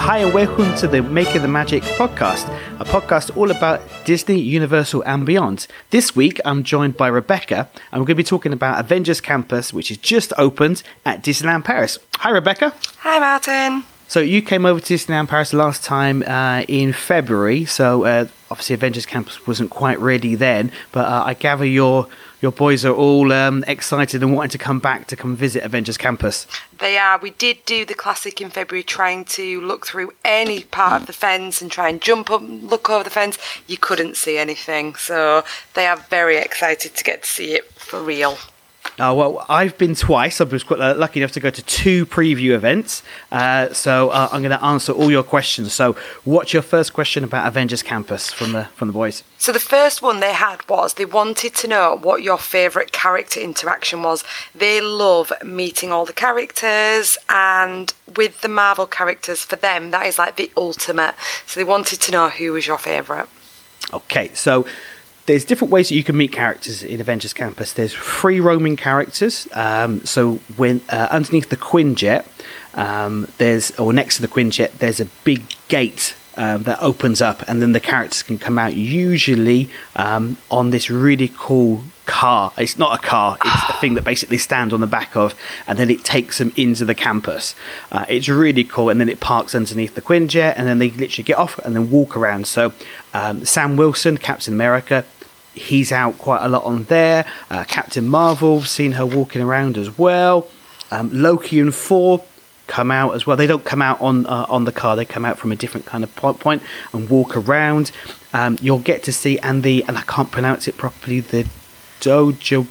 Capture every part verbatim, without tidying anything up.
Hi and welcome to the Making the Magic podcast, a podcast all about Disney, Universal and beyond. This week I'm joined by Rebecca and we're going to be talking about Avengers Campus, which has just opened at Disneyland Paris. Hi Rebecca. Hi Martin. So you came over to Disneyland Paris last time uh, in February, so uh, obviously Avengers Campus wasn't quite ready then, but uh, I gather your your boys are all um, excited and wanting to come back to come visit Avengers Campus. They are. We did do the classic in February, trying to look through any part of the fence and try and jump up and look over the fence. You couldn't see anything, so they are very excited to get to see it for real. Uh, well, I've been twice. I was quite lucky enough to go to two preview events. Uh, so uh, I'm going to answer all your questions. So what's your first question about Avengers Campus from the from the boys? So the first one they had was they wanted to know what your favourite character interaction was. They love meeting all the characters, and with the Marvel characters, for them, that is like the ultimate. So they wanted to know who was your favourite. Okay, so there's different ways that you can meet characters in Avengers Campus. There's free roaming characters. Um, so when uh, underneath the Quinjet, um, there's or next to the Quinjet, there's a big gate um, that opens up, and then the characters can come out. Usually um, on this really cool car. It's not a car. It's a thing that basically stands on the back of, and then it takes them into the campus. Uh, it's really cool, and then it parks underneath the Quinjet, and then they literally get off and then walk around. So um, Sam Wilson, Captain America, he's out quite a lot on there. Uh, Captain Marvel, seen her walking around as well. Um, Loki and Thor come out as well. They don't come out on uh, on the car. They come out from a different kind of point and walk around. Um, you'll get to see, and the, and I can't pronounce it properly, the Dojo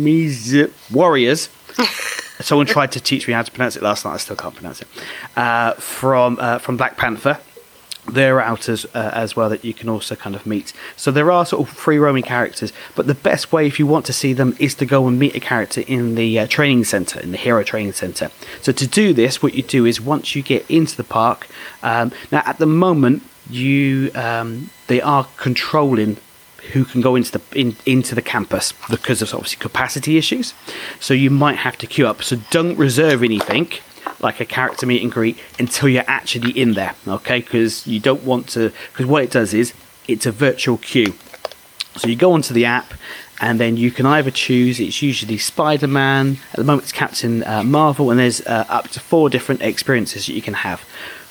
Miz Warriors. Someone tried to teach me how to pronounce it last night. I still can't pronounce it. Uh, from uh, from Black Panther. They're out as, uh, as well that you can also kind of meet. So there are sort of free roaming characters, but the best way if you want to see them is to go and meet a character in the uh, training center, in the Hero Training Center. So to do this, what you do is once you get into the park, um, now at the moment you um, they are controlling who can go into the in, into the campus because of obviously capacity issues. So you might have to queue up. So don't reserve anything like a character meet and greet until you're actually in there, okay? Because you don't want to, because what it does is it's a virtual queue. So you go onto the app and then you can either choose, it's usually Spider-Man, at the moment it's Captain uh, Marvel, and there's uh, up to four different experiences that you can have.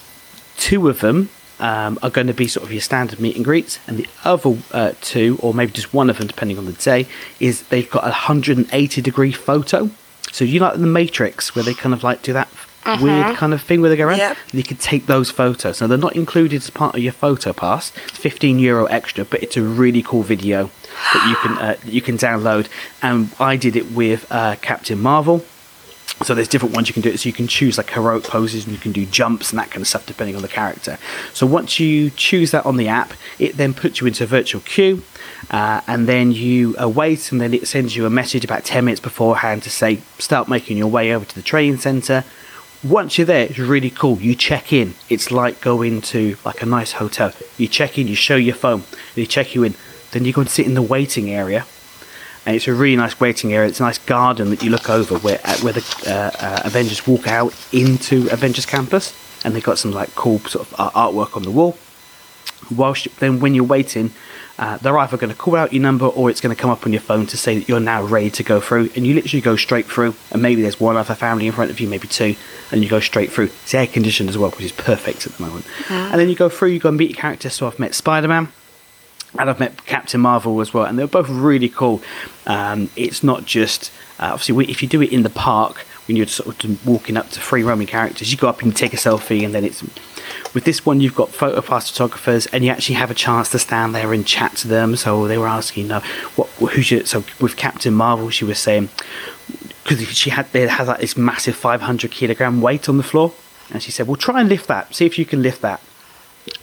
Two of them um, are going to be sort of your standard meet and greets, and the other uh, two, or maybe just one of them depending on the day, is they've got a one hundred eighty degree photo. So you like the Matrix where they kind of like do that uh-huh. weird kind of thing where they go around? Yep. You can take those photos. Now they're not included as part of your photo pass. It's fifteen euro extra, but it's a really cool video that you can uh, that you can download. And I did it with uh, Captain Marvel. So there's different ones you can do it. So you can choose like heroic poses and you can do jumps and that kind of stuff depending on the character. So once you choose that on the app, it then puts you into a virtual queue. Uh, and then you uh, wait, and then it sends you a message about ten minutes beforehand to say start making your way over to the training centre. Once you're there, it's really cool. You check in. It's like going to like a nice hotel. You check in, you show your phone, they check you in. Then you go and sit in the waiting area, and it's a really nice waiting area. It's a nice garden that you look over where uh, where the uh, uh, Avengers walk out into Avengers Campus, and they've got some like cool sort of uh, artwork on the wall. Whilst you, then when you're waiting, Uh, they're either going to call out your number or it's going to come up on your phone to say that you're now ready to go through, and you literally go straight through, and maybe there's one other family in front of you, maybe two, and you go straight through. It's air conditioned as well, which is perfect at the moment. Mm. And then you go through, you go and meet your characters. So I've met Spider-Man and I've met Captain Marvel as well, and they're both really cool. Um, it's not just uh, obviously if you do it in the park when you're sort of walking up to free roaming characters, you go up and you take a selfie, and then it's with this one you've got photo pass photographers, and you actually have a chance to stand there and chat to them. So they were asking, you know, what who's your, so with Captain Marvel she was saying, because she had they had like this massive five hundred kilogram weight on the floor, and she said, well, try and lift that, see if you can lift that.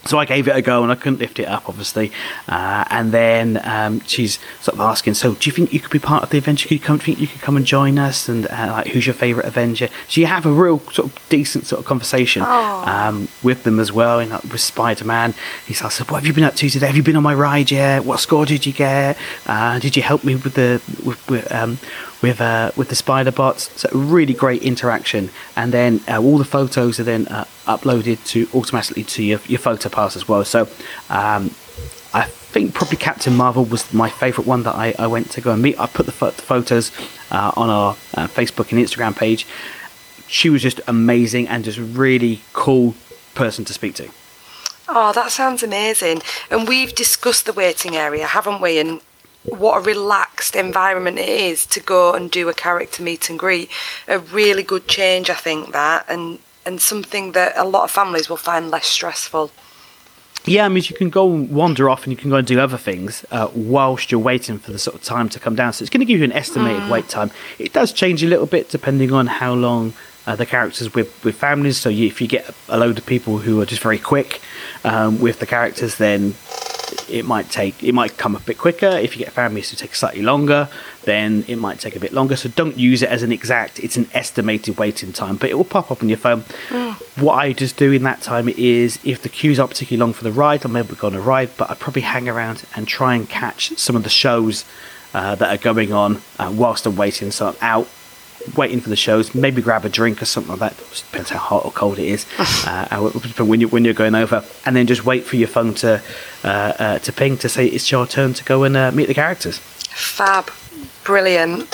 So I gave it a go, and I couldn't lift it up, obviously. Uh, and then um, she's sort of asking, "So, do you think you could be part of the Avenger? Could you come? Think you could come and join us? And uh, like, who's your favourite Avenger?" So you have a real sort of decent sort of conversation um, with them as well. And like, with Spider-Man, he's like, "So, what have you been up to today? Have you been on my ride yet? What score did you get? Uh, did you help me with the with with, um, with, uh, with the spider bots?" So really great interaction. And then uh, all the photos are then uh, uploaded to automatically to your, your photo pass as well. So um, I think probably Captain Marvel was my favourite one that I, I went to go and meet. I put the, pho- the photos uh, on our uh, Facebook and Instagram page. She was just amazing and just really cool person to speak to. Oh, that sounds amazing. And we've discussed the waiting area, haven't we? And what a relaxed environment it is to go and do a character meet and greet. A really good change, I think, that, and and something that a lot of families will find less stressful. Yeah, I mean, you can go and wander off and you can go and do other things uh, whilst you're waiting for the sort of time to come down. So it's going to give you an estimated mm. wait time. It does change a little bit depending on how long uh, the characters with, with families. So you, if you get a load of people who are just very quick um, with the characters, then it might take it might come a bit quicker. If you get families who take slightly longer, then it might take a bit longer. So don't use it as an exact, it's an estimated waiting time, but it will pop up on your phone. Mm. What I just do in that time is, if the queue's not particularly long for the ride, I'm able to go on a ride, but I probably hang around and try and catch some of the shows uh, that are going on uh, whilst I'm waiting. So I'm out waiting for the shows, maybe grab a drink or something like that. It depends how hot or cold it is uh, when, you, when you're going over, and then just wait for your phone to uh, uh, to ping to say it's your turn to go and uh, meet the characters. Fab. Brilliant.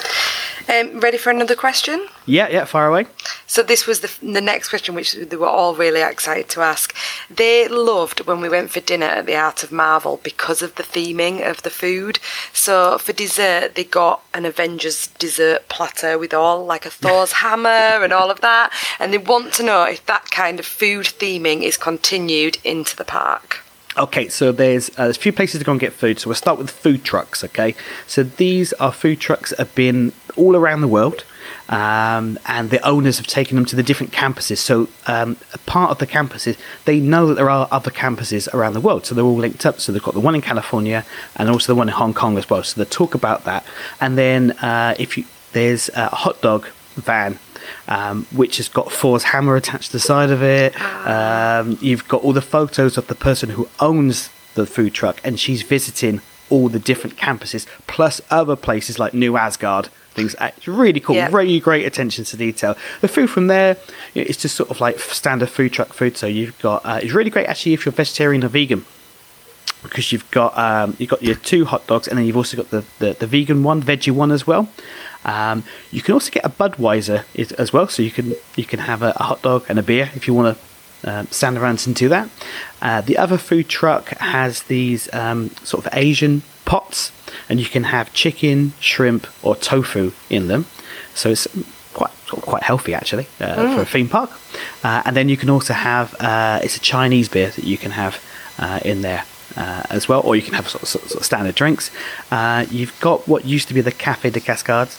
Um, ready for another question? Yeah, yeah, fire away. So this was the the next question, which they were all really excited to ask. They loved when we went for dinner at the Art of Marvel because of the theming of the food. So for dessert, they got an Avengers dessert platter with all, like a Thor's hammer and all of that. And they want to know if that kind of food theming is continued into the park. Okay, so there's, uh, there's a few places to go and get food. So we'll start with food trucks, okay? So these are food trucks that have been all around the world, um, and the owners have taken them to the different campuses. So um, a part of the campuses, they know that there are other campuses around the world, so they're all linked up. So they've got the one in California and also the one in Hong Kong as well. So they talk about that. And then uh, if you there's a hot dog van, Um, which has got Thor's hammer attached to the side of it. Um, you've got all the photos of the person who owns the food truck, and she's visiting all the different campuses, plus other places like New Asgard. Things. It's really cool. Yeah. Really great attention to detail. The food from there, you know, it's just sort of like standard food truck food. So you've got. Uh, it's really great actually if you're vegetarian or vegan, because you've got um, you've got your two hot dogs, and then you've also got the, the, the vegan one, veggie one as well. Um, you can also get a Budweiser as well, so you can you can have a, a hot dog and a beer if you want to uh, stand around and do that. Uh, the other food truck has these um, sort of Asian pots, and you can have chicken, shrimp, or tofu in them. So it's quite sort of quite healthy actually uh, mm. for a theme park. Uh, and then you can also have uh, it's a Chinese beer that you can have uh, in there. Uh, as well, or you can have sort of, sort of standard drinks. Uh, you've got what used to be the Café de Cascades,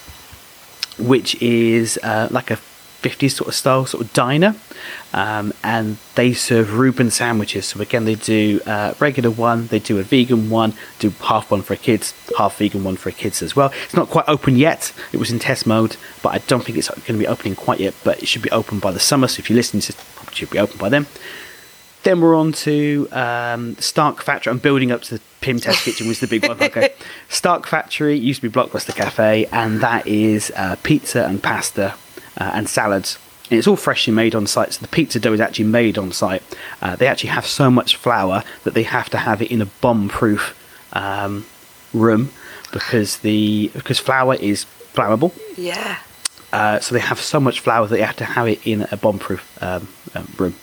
which is uh, like a fifties sort of style sort of diner, um, and they serve Reuben sandwiches. So again, they do uh, regular one, they do a vegan one, do half one for kids, half vegan one for kids as well. It's not quite open yet. It was in test mode, but I don't think it's going to be opening quite yet. But it should be open by the summer. So if you listen, it probably should be open by then. Then we're on to um, Stark Factory. I'm building up to the Pym Test Kitchen, was the big one. Okay. Stark Factory used to be Blockbuster Cafe, and that is uh, pizza and pasta uh, and salads. And it's all freshly made on site, so the pizza dough is actually made on site. Uh, they actually have so much flour that they have to have it in a bomb-proof um, room because the because flour is flammable. Yeah. Uh, so they have so much flour that they have to have it in a bomb-proof um, um, room.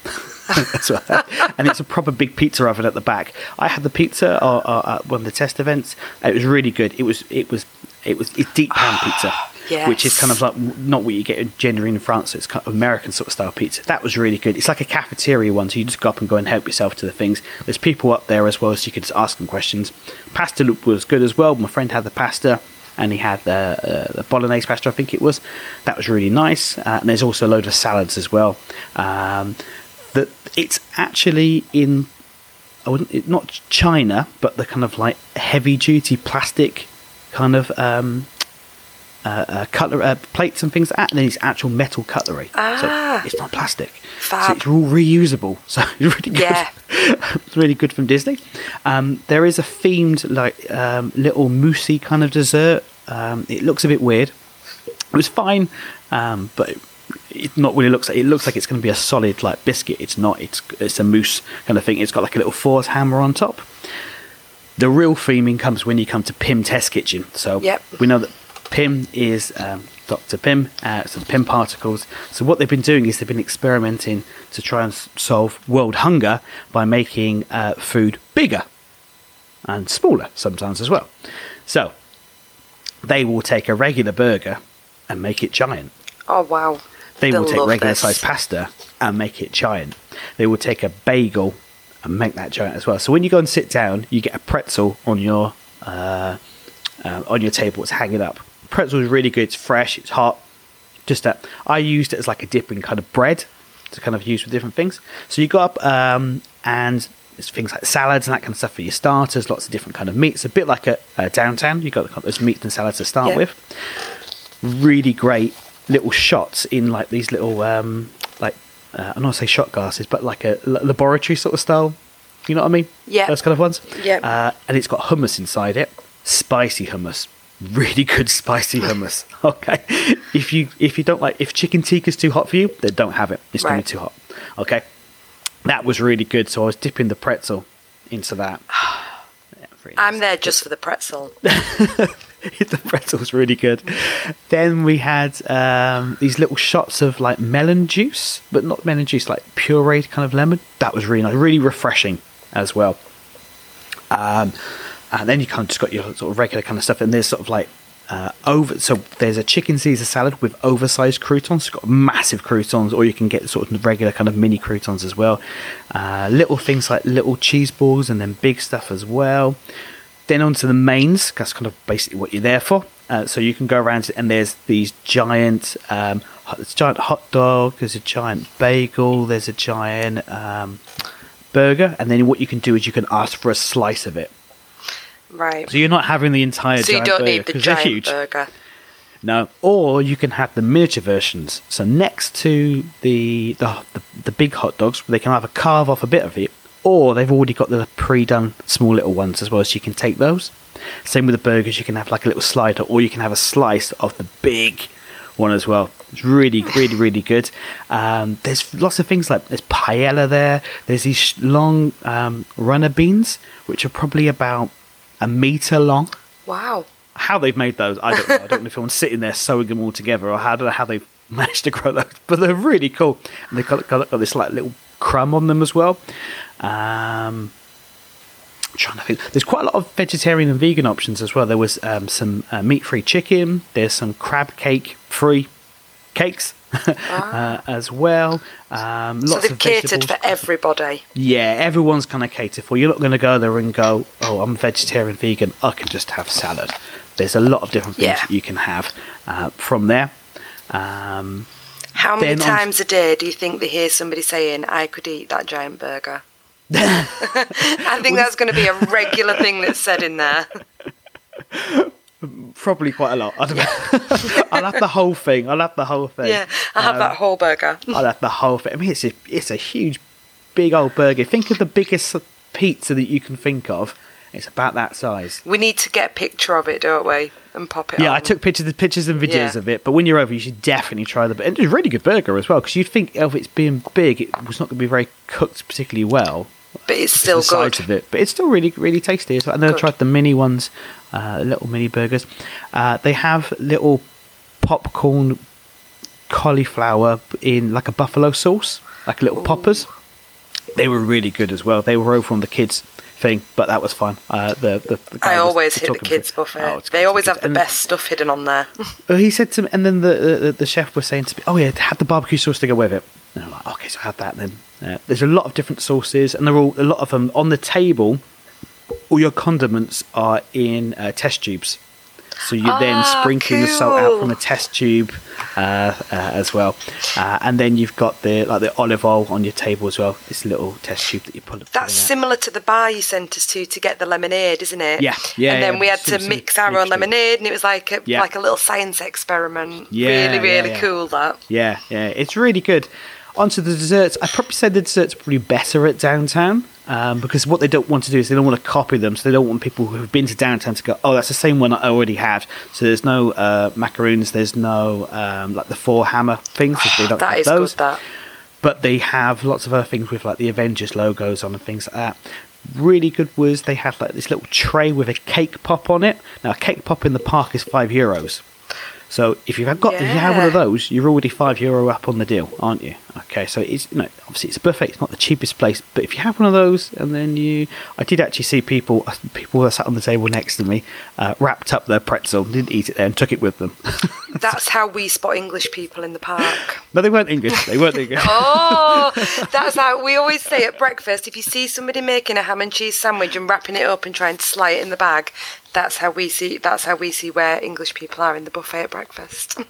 And it's a proper big pizza oven at the back. I had the pizza uh, uh, at one of the test events. It was really good. It was it was it was it's deep pan pizza, yes. which is kind of like not what you get generally in France. So it's kind of American sort of style pizza. That was really good. It's like a cafeteria one, so you just go up and go and help yourself to the things. There's people up there as well, so you could just ask them questions. Pasta was good as well. My friend had the pasta. And he had the, uh, the bolognese pasta, I think it was. That was really nice. Uh, and there's also a load of salads as well. Um, that it's actually in I wouldn't, it, not china, but the kind of like heavy duty plastic kind of um, uh, uh, cutler uh, plates and things like that, and then it's actual metal cutlery. Ah, so it's not plastic. Fab. So it's all reusable. So it's really good. Yeah. It's really good from Disney. Um, there is a themed like um, little moussey kind of dessert. Um, it looks a bit weird. It was fine, um, but it, it not really looks like it looks like it's going to be a solid like biscuit. It's not. It's it's a mousse kind of thing. It's got like a little Thor's hammer on top. The real theming comes when you come to Pym Test Kitchen. So yep. we know that Pym is um, Doctor Pym, uh, some Pym particles. So what they've been doing is they've been experimenting to try and s- solve world hunger by making uh, food bigger and smaller sometimes as well. So they will take a regular burger and make it giant. Oh, wow. They They'll will take love regular this. sized pasta and make it giant. They will take a bagel and make that giant as well. So when you go and sit down, you get a pretzel on your uh, uh, on your table. It's hanging up. Pretzel is really good. It's fresh. It's hot. Just that I used it as like a dip in kind of bread to kind of use with different things. So you go up um, and there's things like salads and that kind of stuff for your starters. Lots of different kind of meats. A bit like a, a downtown. You got those meats and salads to start Yeah. with. Really great little shots in like these little um, like uh, I don't want to say shot glasses, but like a l- laboratory sort of style. You know what I mean? Yeah. Those kind of ones. Yeah. Uh, and it's got hummus inside it. Spicy hummus. Really good spicy hummus. Okay. If you if you don't like if chicken tikka's too hot for you, then don't have it. It's Right. gonna be too hot. Okay. That was really good. So I was dipping the pretzel into that. Yeah, really I'm nice. there just for the pretzel. The pretzel's really good. Then we had um, these little shots of like melon juice, but not melon juice, like pureed kind of lemon. That was really nice, really refreshing as well. Um, and then you kind of just got your sort of regular kind of stuff, and there's sort of like uh, over. So there's a chicken Caesar salad with oversized croutons. It's got massive croutons, or you can get sort of regular kind of mini croutons as well. Uh, little things like little cheese balls, and then big stuff as well. Then onto the mains. That's kind of basically what you're there for. Uh, so you can go around and there's these giant, um, hot, there's a giant hot dog. There's a giant bagel. There's a giant um, burger. And then what you can do is you can ask for a slice of it. Right. So you're not having the entire So you giant don't burger need the 'cause they're giant huge. burger. No, or you can have the miniature versions. So next to the the the, the big hot dogs, they can either carve off a bit of it, or they've already got the pre-done small little ones as well, so you can take those. Same with the burgers, you can have like a little slider, or you can have a slice of the big one as well. It's really, really, really good. Um, there's lots of things like there's paella there. There's these sh- long um, runner beans, which are probably about a meter long. Wow. How they've made those, I don't know. I don't know if anyone's sitting there sewing them all together, or how, I don't know how they've managed to grow those, but they're really cool. And they've got, got, got this like little crumb on them as well. Um, I'm trying to think. There's quite a lot of vegetarian and vegan options as well. There was um, some uh, meat-free chicken. There's some crab cake-free cakes uh, as well. Um, lots So they've of catered vegetables. for everybody. Yeah, everyone's kind of catered for. You're not going to go there and go, oh, I'm vegetarian, vegan, I can just have salad. There's a lot of different things Yeah. that you can have uh, from there. Um, How many Then on- times a day do you think they hear somebody saying, I could eat that giant burger? I think that's going to be a regular thing that's said in there. probably quite a lot. I don't know. I'll have the whole thing. I'll have the whole thing. Yeah, I'll have Um, that whole burger. I'll have the whole thing. I mean, it's a, it's a huge, big old burger. Think of the biggest pizza that you can think of. It's about that size. We need to get a picture of it, don't we? And pop it Yeah, on. I took pictures, pictures and videos Yeah. of it. But when you're over, you should definitely try the. And it's a really good burger as well, because you'd think of it being big, it was not going to be very cooked particularly well. But it's Just still the size good. of it, but it's still really, really tasty as well. And then I Good. tried the mini ones, uh, little mini burgers. Uh, they have little popcorn cauliflower in like a buffalo sauce, like little poppers. They were really good as well. They were over on the kids thing, but that was fine. Uh, the, the, the guy I was always hit the talking to- kids buffet. Oh, it's they good, always it's have good. the And- best stuff hidden on there. Uh, he said to me, and then the, the the chef was saying to me, "Oh yeah, have the barbecue sauce to go with it." And I'm like, "Okay, so I have that." And then uh, there's a lot of different sauces, and they're all a lot of them on the table. All your condiments are in uh, test tubes, So you're Ah, then sprinkling the salt out cool. from a test tube uh, uh, as well. Uh, and then you've got the like the olive oil on your table as well. This little test tube that you put. That's similar to the bar you sent us to to get the lemonade, isn't it? Yeah, yeah. And then yeah, we had some- to some mix our own mixture. lemonade, and it was like a Yeah. like a little science experiment. Yeah, really, yeah, really yeah. cool. That. Yeah, yeah, it's really good. Onto the desserts. I'd probably say the desserts are probably better at downtown um, because what they don't want to do is they don't want to copy them. So they don't want people who've been to downtown to go, oh, that's the same one I already had. So there's no uh, macaroons, there's no um, like the four hammer things. They don't That have is those. good. That. But they have lots of other things with like the Avengers logos on and things like that. Really good was they had like this little tray with a cake pop on it. Now a cake pop in the park is five euros. So if you've got if you have one of Yeah. those, you're already five euro up on the deal, aren't you? Okay, so it's you know obviously it's a buffet, it's not the cheapest place, but if you have one of those, and then you, I did actually see people people that sat on the table next to me uh, wrapped up their pretzel, didn't eat it there, and took it with them. That's how we spot English people in the park. No, they weren't English. They weren't English. Oh, that's how we always say at breakfast. If you see somebody making a ham and cheese sandwich and wrapping it up and trying to slide it in the bag, that's how we see. That's how we see where English people are in the buffet at breakfast.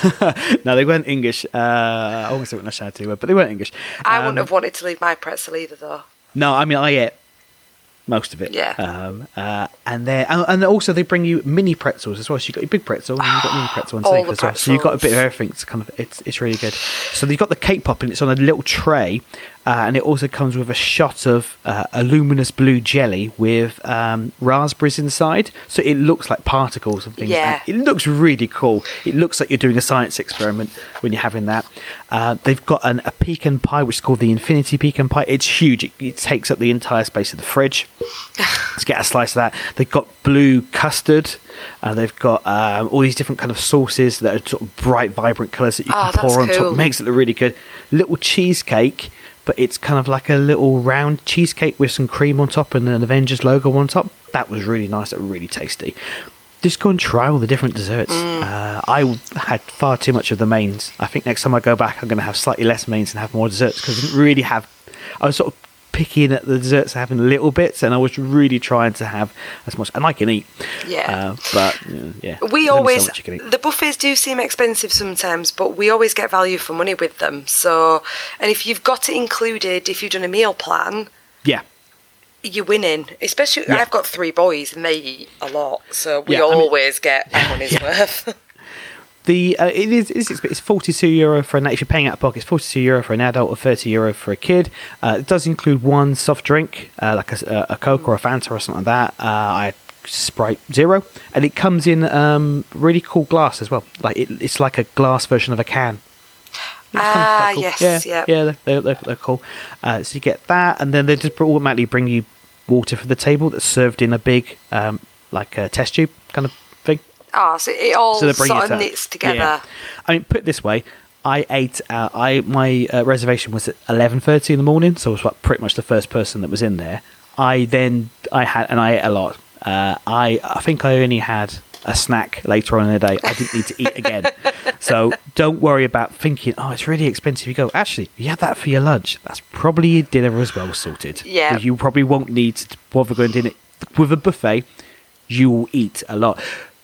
No, they weren't English. Uh, I almost said what nationality they were, but they weren't English. I Um, wouldn't have wanted to leave my pretzel either, though. No, I mean I ate most of it. Yeah. Um, uh, and then and, and also they bring you mini pretzels as well. So you got your big pretzel and you got mini pretzel and All safe the as well. So you got a bit of pretzels. everything. It's kind of it's it's really good. So you've got the cake pop and it's on a little tray, uh, and it also comes with a shot of uh, a luminous blue jelly with um, raspberries inside. So it looks like particles and things. Yeah. And it looks really cool. It looks like you're doing a science experiment when you're having that. Uh, they've got an, a pecan pie which is called the Infinity Pecan Pie. It's huge. It, it takes up the entire space of the fridge. Let's get a slice of that. They've got blue custard. Uh, they've got um, all these different kind of sauces that are sort of bright, vibrant colours that you Oh, can pour on that's top. cool. Makes it look really good. Little cheesecake, but it's kind of like a little round cheesecake with some cream on top and an Avengers logo on top. That was really nice. That was really tasty. Just go and try all the different desserts. Mm. Uh, I had far too much of the mains. I think next time I go back, I'm going to have slightly less mains and have more desserts because I didn't really have. I was sort of picking at the desserts, having little bits, and I was really trying to have as much. And I can eat, Yeah. uh, but uh, yeah, We there's only always so much you can eat. the buffets do seem expensive sometimes, but we always get value for money with them. So, and if you've got it included, if you've done a meal plan, Yeah, you're winning. Especially, Yeah. I've got three boys and they eat a lot, so we Yeah, I mean- always get our money's worth. the uh, it is it's, it's forty-two euro for an if you're paying out of pocket. It's forty-two euro for an adult or thirty euro for a kid. Uh, it does include one soft drink, uh, like a, a Coke or a Fanta or something like that. Uh, I had Sprite Zero, and it comes in um, really cool glass as well. Like it, it's like a glass version of a can. It's kind of Ah, quite cool. yes, yeah, yeah. yeah, they're, they're, they're, they're cool. Uh, so you get that, and then they just automatically bring you water for the table that's served in a big, um, like a test tube kind of thing. Ah, so it all So they bring sort it of to- knits together. Yeah. I mean, put it this way, I ate. Uh, I my uh, reservation was at eleven thirty in the morning, so I was like pretty much the first person that was in there. I then I had and I ate a lot. Uh, I I think I only had a snack later on in the day. I didn't need to eat again. So don't worry about thinking, oh, it's really expensive. You go, actually, you had that for your lunch. That's probably your dinner as well sorted. Yeah. 'Cause you probably won't need to bother going to dinner. With a buffet, you will eat a lot.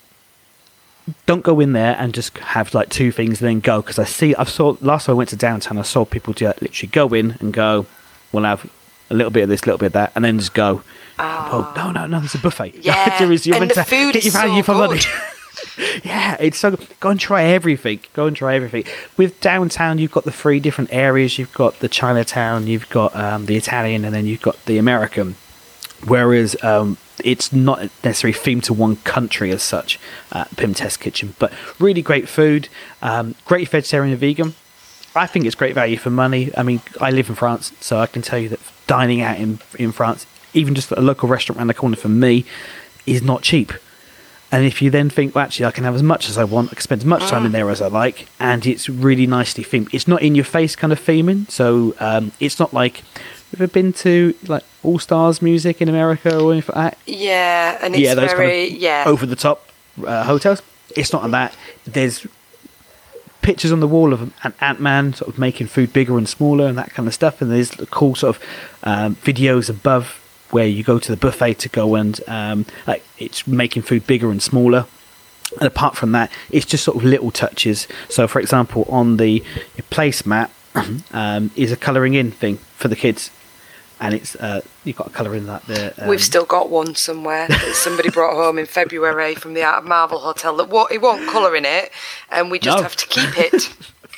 Don't go in there and just have like two things and then go, because I see I've saw last time I went to downtown, I saw people do that, literally go in and go, we'll have a little bit of this, a little bit of that, and then just go. Oh, no, no, no, it's a buffet. Yeah, There is- you're and meant the to food get is your value so for money. good. Yeah, it's so good. Go and try everything. Go and try everything. With downtown, you've got the three different areas. You've got the Chinatown, you've got um, the Italian, and then you've got the American. Whereas um, it's not necessarily themed to one country as such, uh, Pim Test Kitchen. But really great food, um, great vegetarian and vegan. I think it's great value for money. I mean, I live in France, so I can tell you that dining out in, in France, even just at a local restaurant around the corner for me, is not cheap. And if you then think, well, actually, I can have as much as I want, I can spend as much time in there as I like, and it's really nicely themed. It's not in your face kind of theming, so um, it's not like, have you ever been to like All Stars Music in America or anything like that? Yeah, and it's yeah, those very kind of yeah. over the top uh, hotels. It's not on that. There's pictures on the wall of an Ant-Man sort of making food bigger and smaller and that kind of stuff, and there's cool sort of um, videos above where you go to the buffet to go and um, like it's making food bigger and smaller. And apart from that, it's just sort of little touches. So, for example, on the placemat um, is a colouring in thing for the kids. And it's uh, you've got to colour in that there. Um, We've still got one somewhere that somebody brought home in February from the Art of Marvel Hotel. That wa- it won't colour in it, and we just No. have to keep it.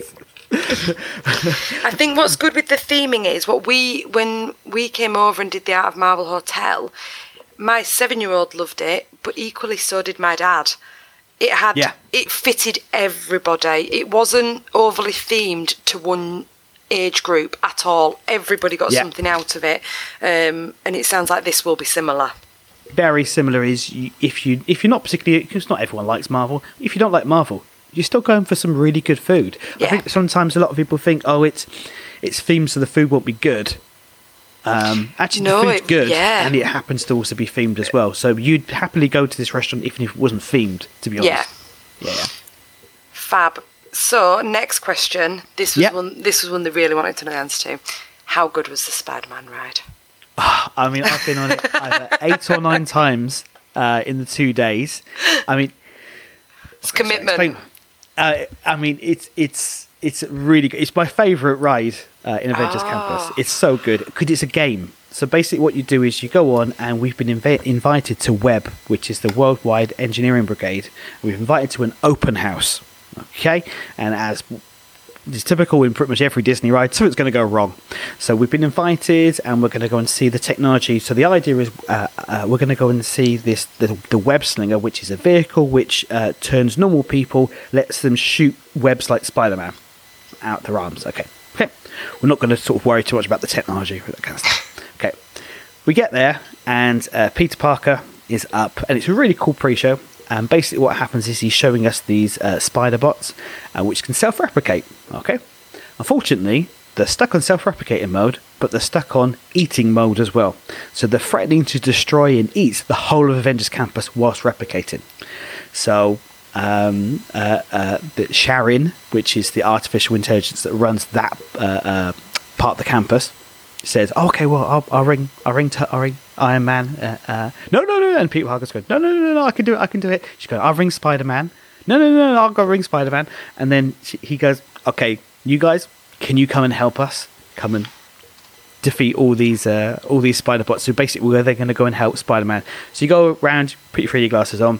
I think what's good with the theming is what we when we came over and did the Art of Marvel Hotel. My seven-year-old loved it, but equally so did my dad. It had Yeah. it fitted everybody. It wasn't overly themed to one age group at all. Everybody got Yeah. something out of it, um, and it sounds like this will be similar. Very similar is you, if you if you're not particularly, because not everyone likes Marvel. If you don't like Marvel, you're still going for some really good food. Yeah. I think sometimes a lot of people think, oh, it's it's themed, so the food won't be good. Um, actually, No, the food's it- good, yeah. and it happens to also be themed as well. So you'd happily go to this restaurant even if it wasn't themed. To be honest, Yeah. yeah. Fab. So next question. This was Yep. one. This was one they really wanted to know the answer to. How good was the Spider-Man ride? I mean, I've been on it either eight or nine times uh, in the two days. I mean, It's commitment. explain- Uh, I mean, it's it's it's really good. It's my favourite ride uh, in Avengers Ah. Campus. It's so good because it's a game. So basically, what you do is you go on, and we've been inv- invited to WEB, which is the Worldwide Engineering Brigade. We've invited to an open house. Okay, and as is typical in pretty much every Disney ride, something's going to go wrong. So we've been invited, and we're going to go and see the technology. So the idea is uh, uh, we're going to go and see this the, the web slinger, which is a vehicle which uh, turns normal people, lets them shoot webs like Spider-Man out their arms. Okay, okay. We're not going to sort of worry too much about the technology, that kind of stuff. Okay, we get there, and uh, Peter Parker is up, and it's a really cool pre-show. And basically what happens is he's showing us these uh, spider bots, uh, which can self-replicate, okay? Unfortunately, they're stuck on self-replicating mode, but they're stuck on eating mode as well. So they're threatening to destroy and eat the whole of Avengers Campus whilst replicating. So um, uh, uh, the Sharon, which is the artificial intelligence that runs that uh, uh, part of the campus, says, oh, "Okay, well, I'll, I'll ring, I'll ring, t- I'll ring Iron Man." Uh, uh, no, no, no, and Peter Parker's going, "No, no, no, no, no, I can do it, I can do it." She's going, "I'll ring Spider Man." No, no, no, no, I'll go ring Spider Man. And then she, he goes, "Okay, you guys, can you come and help us? Come and defeat all these, uh, all these spider bots." So basically, where they're going to go and help Spider Man. So you go around, put your three D glasses on.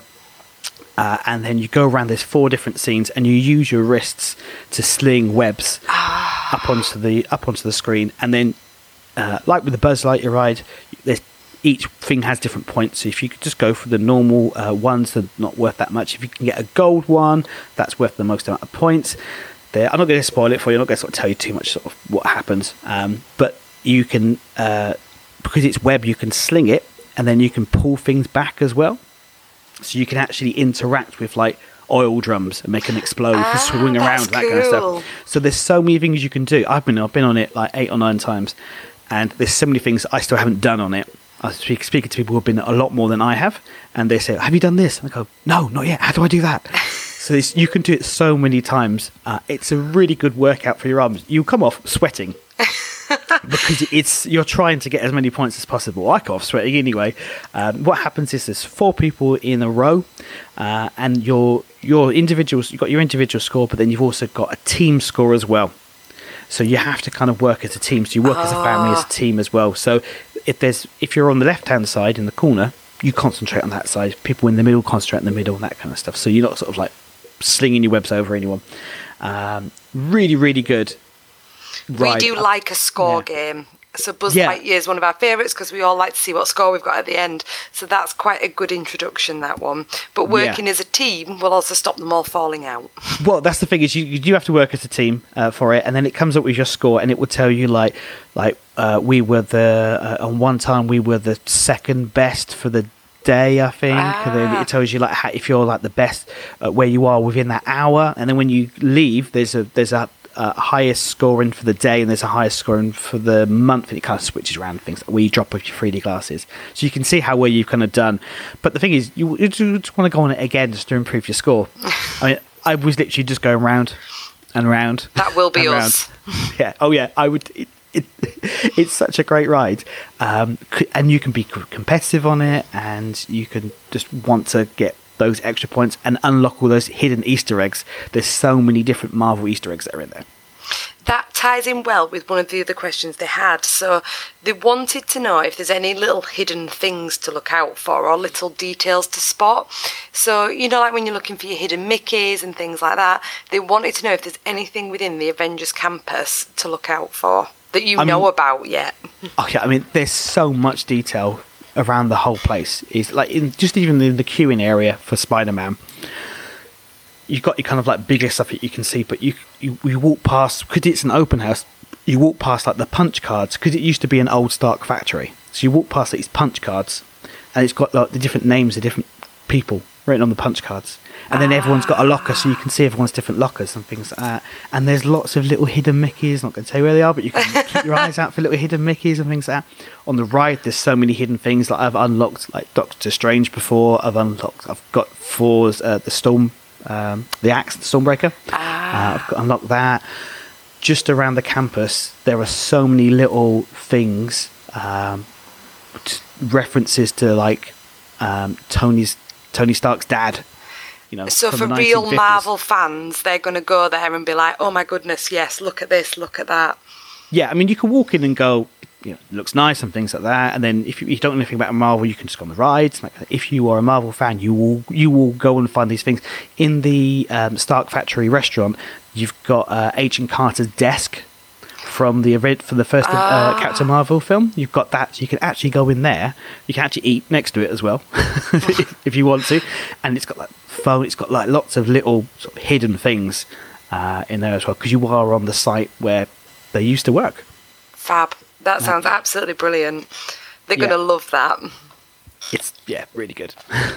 Uh, and then you go around. There's four different scenes, and you use your wrists to sling webs up onto the up onto the screen, and then. Uh, like with the Buzz Lightyear ride, there's, each thing has different points. So if you could just go for the normal uh, ones, they're not worth that much. If you can get a gold one, that's worth the most amount of points. There, I'm not going to spoil it for you. I'm not going to sort of tell you too much sort of what happens. Um, but you can, uh, because it's web, you can sling it, and then you can pull things back as well. So you can actually interact with like oil drums and make them explode, Ah, swing around, that's that kind of cool. stuff. So there's so many things you can do. I've been I've been on it like eight or nine times, and there's so many things I still haven't done on it. I was speak, speaking to people who have been a lot more than I have, and they say, "Have you done this?" And I go, "No, not yet. How do I do that?" So this, you can do it so many times. Uh, it's a really good workout for your arms. You come off sweating. Because it's you're trying to get as many points as possible. I come off sweating anyway. Um, what happens is there's four people in a row, uh, and your your individuals you've got your individual score, but then you've also got a team score as well. So you have to kind of work as a team. So you work as a family, as a team as well. So if there's if you're on the left hand side in the corner, you concentrate on that side. People in the middle concentrate in the middle, and that kind of stuff. So you're not sort of like slinging your webs over anyone. Um, really, really good. We do like a score Yeah. game. So Buzz Yeah. Lightyear is one of our favourites because we all like to see what score we've got at the end. So that's quite a good introduction, that one. But working Yeah. as a team will also stop them all falling out. Well, that's the thing is you, you do have to work as a team uh, for it, and then it comes up with your score, and it will tell you like like uh, we were the uh, on one time we were the second best for the day, I think. And then Ah. it tells you like how, if you're like the best uh, where you are within that hour, and then when you leave, there's a there's a Uh, highest scoring for the day, and there's a highest scoring for the month, and it kind of switches around things where you drop off your three D glasses, so you can see how well you've kind of done. But the thing is, you, you just want to go on it again just to improve your score. I mean, I was literally just going round and round. That will be and us. round. Yeah. Oh yeah. I would. It, it, it's such a great ride, um, c- and you can be c- competitive on it, and you can just want to get those extra points and unlock all those hidden Easter eggs. There's so many different Marvel Easter eggs that are in there. That ties in well with one of the other questions they had. So they wanted to know if there's any little hidden things to look out for or little details to spot. So, you know, like when you're looking for your hidden Mickeys and things like that, they wanted to know if there's anything within the Avengers campus to look out for that you I know mean, about yet. Okay, I mean, there's so much detail around the whole place. Is like in, just even in the queuing area for Spider-Man, you've got your kind of like bigger stuff that you can see, but you you, you walk past, because it's an open house, you walk past like the punch cards, because it used to be an old Stark factory. So you walk past these punch cards, and it's got like the different names of different people written on the punch cards. And then everyone's got a locker, so you can see everyone's different lockers and things like that. And there's lots of little hidden Mickeys. Not going to tell you where they are, but you can keep your eyes out for little hidden Mickeys and things like that. On the ride, there's so many hidden things. Like I've unlocked like Doctor Strange before. I've unlocked. I've got Thor's uh, the Storm, um, the Axe, the Stormbreaker. Ah. Uh, I've got unlocked that. Just around the campus, there are so many little things, um, references to like um, Tony's Tony Stark's dad. You know, so for real Marvel fans, they're going to go there and be like, oh my goodness, yes, look at this, look at that. Yeah, I mean, you can walk in and go, you know, it looks nice and things like that. And then if you, you don't know anything about Marvel, you can just go on the rides. Like, if you are a Marvel fan, you will you will go and find these things. In the um, Stark Factory restaurant, you've got uh, Agent Carter's desk from the event for the first uh, Captain Marvel film. You've got that, so you can actually go in there. You can actually eat next to it as well, if, if you want to. And it's got like phone. It's got like lots of little sort of hidden things uh, in there as well, because you are on the site where they used to work. Fab. That sounds absolutely brilliant. They're yeah. going to love that. It's yeah, really good.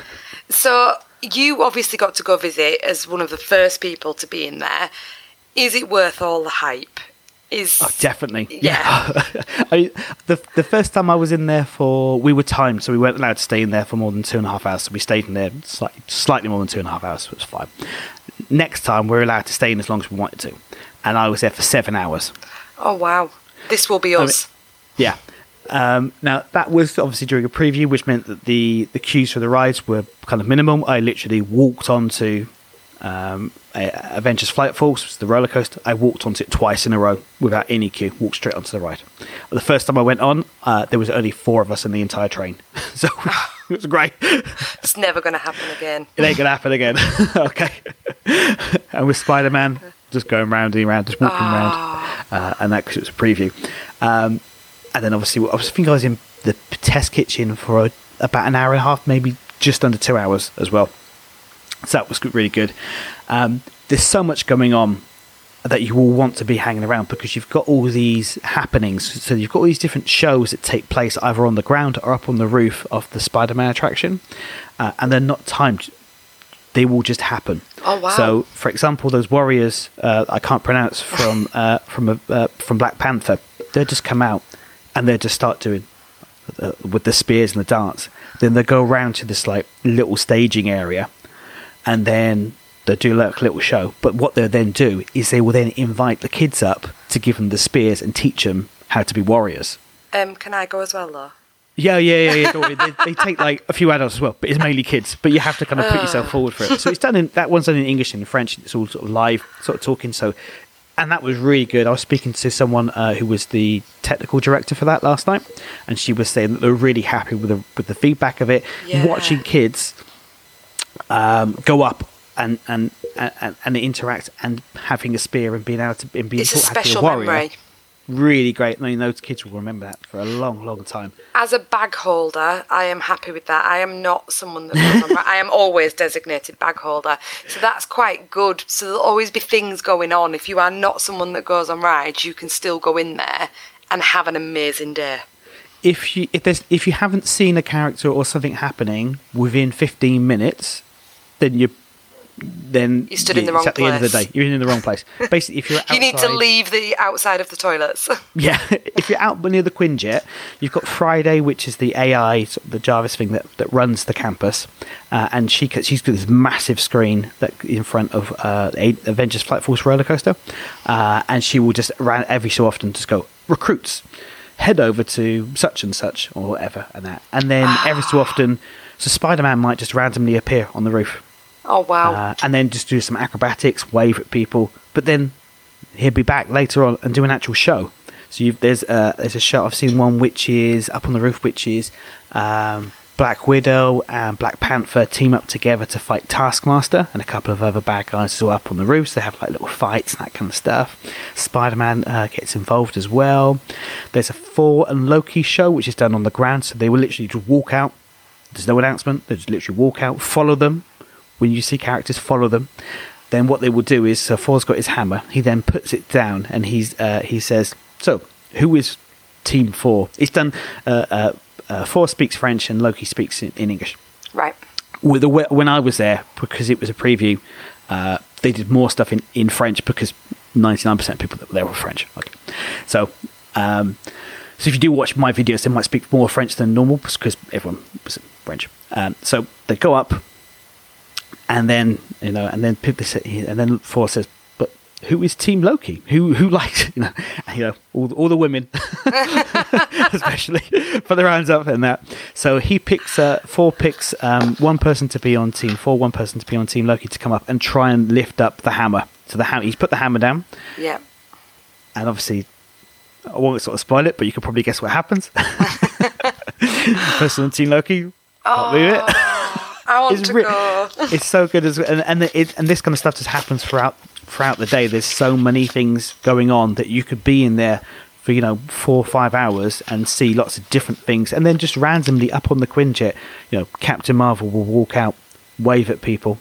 So you obviously got to go visit as one of the first people to be in there. Is it worth all the hype? Is oh, definitely yeah. yeah. I, the the first time I was in there for we were timed, so we weren't allowed to stay in there for more than two and a half hours. So we stayed in there slightly, slightly more than two and a half hours. So it was fine. Next time we're allowed to stay in as long as we wanted to, and I was there for seven hours. Oh wow! This will be us. I mean, yeah. Um, now that was obviously during a preview, which meant that the the queues for the rides were kind of minimal. I literally walked onto Um, Avengers Flight Force, was the roller coaster. I walked onto it twice in a row without any queue, walked straight onto the ride. The first time I went on, uh, there was only four of us in the entire train, so it was great. It's never going to happen again. It ain't going to happen again. Okay. And with Spider-Man, just going round and round, just walking oh. around, uh, and that because it was a preview. Um, and then obviously, I was think I was in the test kitchen for a, about an hour and a half, maybe just under two hours as well. So that was really good. Um, there's so much going on that you will want to be hanging around, because you've got all these happenings. So you've got all these different shows that take place either on the ground or up on the roof of the Spider-Man attraction, uh, and they're not timed. They will just happen. Oh wow! So, for example, those warriors uh, I can't pronounce from uh, from a, uh, from Black Panther, they'll just come out and they'll just start doing uh, with the spears and the darts. Then they go around to this like little staging area. And then they'll do like a little show. But what they'll then do is they will then invite the kids up to give them the spears and teach them how to be warriors. Um, can I go as well, though? Yeah, yeah, yeah. yeah. Don't worry. They, they take like a few adults as well, but it's mainly kids. But you have to kind of put yourself forward for it. So it's done in that one's done in English and in French. It's all sort of live, sort of talking. So, and that was really good. I was speaking to someone uh, who was the technical director for that last night, and she was saying that they were really happy with the with the feedback of it. Yeah. Watching kids Um, go up and, and and and interact and having a spear and being able to and being it's taught a special how to be a warrior. Memory. Really great. I mean, those kids will remember that for a long, long time. As a bag holder, I am happy with that. I am not someone that goes on, I am always designated bag holder, so that's quite good. So there'll always be things going on. If you are not someone that goes on rides, you can still go in there and have an amazing day. If you if there's if you haven't seen a character or something happening within fifteen minutes, then you then you stood in the wrong at the place. end of the day. You're in the wrong place. Basically, if you're outside, you need to leave the outside of the toilets. Yeah, if you're out near the Quinjet, you've got Friday, which is the A I, sort of the Jarvis thing that, that runs the campus, uh, and she she's got this massive screen that in front of uh, Avengers Flight Force roller coaster, uh, and she will just around every so often just go recruits. head over to such and such or whatever and that. And then every so often, so Spider-Man might just randomly appear on the roof. Oh, wow. Uh, and then just do some acrobatics, wave at people. But then he'll be back later on and do an actual show. So you've, there's, uh, there's a show, I've seen one which is up on the roof, which is um, Black Widow and Black Panther team up together to fight Taskmaster and a couple of other bad guys as well up on the roof. So they have like little fights and that kind of stuff. Spider-Man uh, gets involved as well. There's a Thor and Loki show which is done on the ground. So they will literally just walk out. There's no announcement. They just literally walk out, follow them. When you see characters, follow them. Then what they will do is, so Thor's got his hammer. He then puts it down and he's uh, he says, so who is Team Thor? It's done, uh, uh, uh, Thor speaks French and Loki speaks in, in English. Right. With the, when I was there, because it was a preview, uh, they did more stuff in, in French because ninety-nine percent of people that were there were French. Okay. So, um, so if you do watch my videos, they might speak more French than normal because everyone was French. Um, so they go up. And then, you know, and then people say, and then Thor says, "But who is Team Loki? Who who likes, you know, you know, all all the women, especially, put their hands up and that." So he picks, uh, Thor picks um, one person to be on Team Thor, one person to be on Team Loki to come up and try and lift up the hammer. So the hammer, he's put the hammer down. Yeah. And obviously, I won't sort of spoil it, but you can probably guess what happens. Person on Team Loki, can't believe it. I want it's to re- go. It's so good as and and, it, and this kind of stuff just happens throughout throughout the day. There's so many things going on that you could be in there for, you know, four or five hours and see lots of different things, and then just randomly up on the Quinjet, you know, Captain Marvel will walk out, wave at people.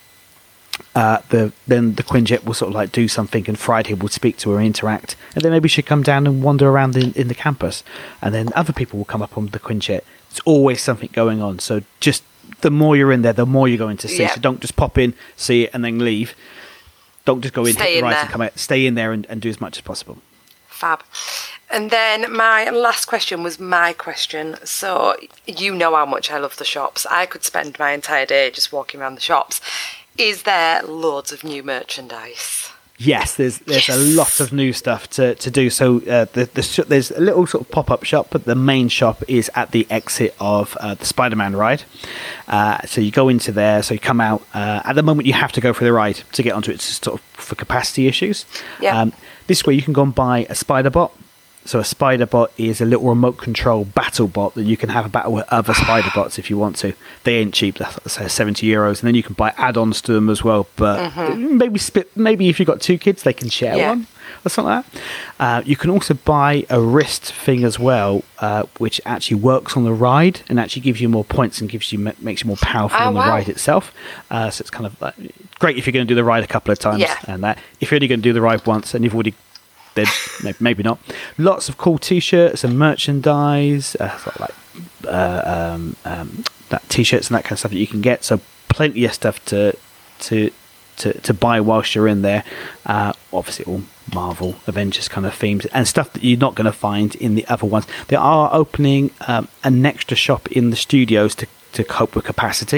Uh, the then the Quinjet will sort of like do something, and Friday will speak to her, interact, and then maybe she'll come down and wander around in, in the campus, and then other people will come up on the Quinjet. It's always something going on. So just the more you're in there, the more you're going to see. Yeah. So don't just pop in, see it, and then leave. Don't just go in, Stay hit the in right there. and come out. Stay in there and, and do as much as possible. Fab. And then my last question was my question. So you know how much I love the shops. I could spend my entire day just walking around the shops. Is there loads of new merchandise? Yes, there's there's Yes. a lot of new stuff to, to do. So uh, the, the sh- there's a little sort of pop-up shop, but the main shop is at the exit of uh, the Spider-Man ride. Uh, so you go into there, so you come out. Uh, at the moment, you have to go for the ride to get onto it, it's sort of for capacity issues. Yeah. Um, this way, you can go and buy a Spider-Bot. So a Spider-Bot is a little remote control battle bot that you can have a battle with other Spider-Bots if you want to. They ain't cheap, that's say seventy euros, and then you can buy add-ons to them as well. But mm-hmm. maybe split, maybe if you've got two kids, they can share Yeah. one or something like that. Uh, you can also buy a wrist thing as well, uh, which actually works on the ride and actually gives you more points and gives you makes you more powerful Oh, on the wow. ride itself. Uh, so it's kind of like, great if you're going to do the ride a couple of times. Yeah. And that if you're only going to do the ride once and you've already then maybe, maybe not. Lots of cool T-shirts and merchandise, uh, sort of like uh, um, um, that T-shirts and that kind of stuff that you can get. So plenty of stuff to to to, to buy whilst you're in there. Uh, obviously, all Marvel, Avengers kind of themes and stuff that you're not going to find in the other ones. They are opening um, an extra shop in the studios to to cope with capacity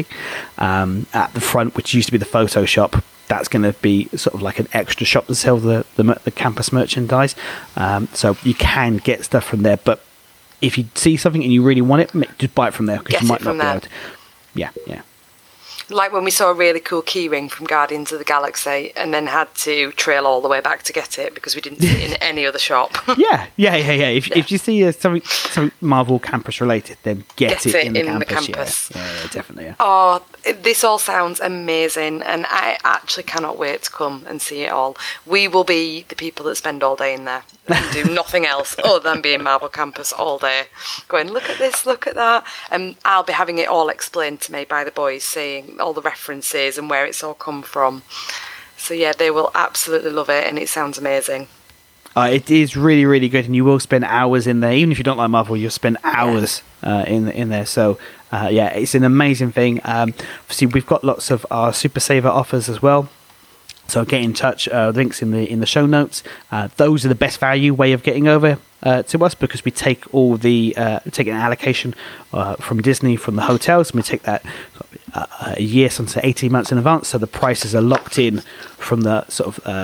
um, at the front, which used to be the photo shop. That's going to be sort of like an extra shop to sell the the, the campus merchandise. Um, so you can get stuff from there. But if you see something and you really want it, make, just buy it from there because Get you might it from not be there. able to. Yeah, yeah. Like when we saw a really cool keyring from Guardians of the Galaxy and then had to trail all the way back to get it because we didn't see it in any other shop. Yeah, yeah, yeah, yeah. If, Yeah. if you see uh, something, something Marvel campus related, then get, Get it, it in, the, in the campus. campus. Yeah, yeah, yeah, definitely. Yeah. Oh, this all sounds amazing, and I actually cannot wait to come and see it all. We will be the people that spend all day in there and do nothing else other than be in Marvel Campus all day, going, look at this, look at that. And I'll be having it all explained to me by the boys, saying all the references and where it's all come from. So yeah, they will absolutely love it, and it sounds amazing. Uh, it is really, really good, and you will spend hours in there. Even if you don't like Marvel, you'll spend hours uh, in in there. So, uh, yeah, it's an amazing thing. Um, obviously, we've got lots of our Super Saver offers as well. So get in touch. Uh, links in the in the show notes. Uh, those are the best value way of getting over uh, to us because we take all the uh, take an allocation uh, from Disney from the hotels, and we take that uh, a year, sometimes eighteen months in advance. So the prices are locked in from the sort of uh,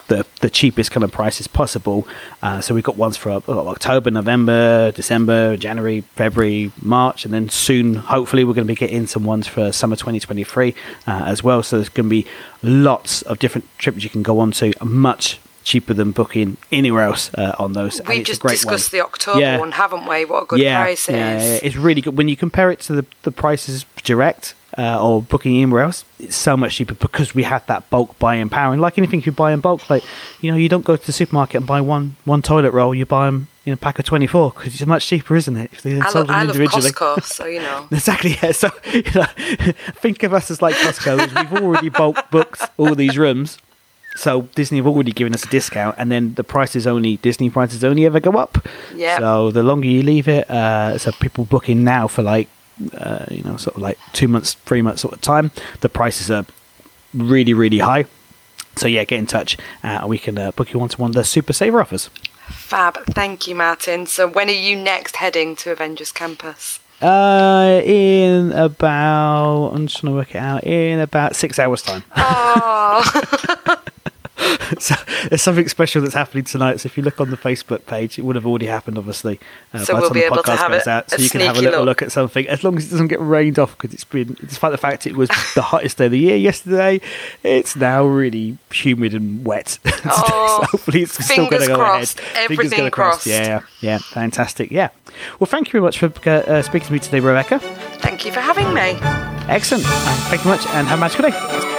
the, the cheapest kind of prices possible. Uh, so we've got ones for uh, October, November, December, January, February, March, and then soon, hopefully, we're going to be getting some ones for summer twenty twenty-three uh, as well. So there's going to be lots of different trips you can go on to, much cheaper than booking anywhere else uh, on those. We just discussed one. the October yeah. one, haven't we? What a good yeah, price it yeah, is. Yeah, it's really good. When you compare it to the, the prices direct uh, or booking anywhere else, it's so much cheaper because we have that bulk buying power. And like anything you buy in bulk, like, you know, you don't go to the supermarket and buy one, one toilet roll, you buy them in a pack of twenty-four because it's much cheaper, isn't it? If they I, sold lo- them I love individually. Costco, so you know. Exactly, yeah. So, you know, think of us as like Costco. We've already bulk booked all these rooms. So Disney have already given us a discount, and then the prices only Disney prices only ever go up. Yeah. So the longer you leave it, uh, so people booking now for like, uh, you know, sort of like two months, three months sort of time, the prices are really, really high. So yeah, get in touch, uh, and we can uh, book you onto one of the Super Saver offers. Fab, thank you, Martin. So when are you next heading to Avengers Campus? Uh, in about, I'm just trying to work it out, in about six hours' time. Oh. So there's something special that's happening tonight. So if you look on the Facebook page, it would have already happened, obviously. Uh, so we'll be able to have it, out, so you can have a little look. look at something, as long as it doesn't get rained off, because it's been, despite the fact it was the hottest day of the year yesterday, it's now really humid and wet. Oh, so hopefully it's still going to go crossed. ahead. Everything crossed. Yeah, yeah, fantastic. Yeah. Well, thank you very much for uh, speaking to me today, Rebecca. Thank you for having me. Excellent. Uh, thank you very much, and have a magical day.